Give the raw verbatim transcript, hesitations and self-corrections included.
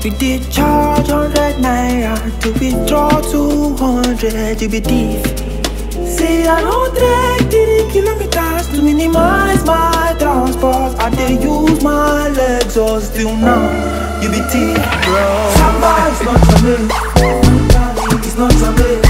You did charge hundred naira to withdraw two hundred. You be thief. Say I don't trek thirty kilometers to minimize my transport. I dey use my legs, or still now you be thief, bro. Samba is not your mate. It's not your mate.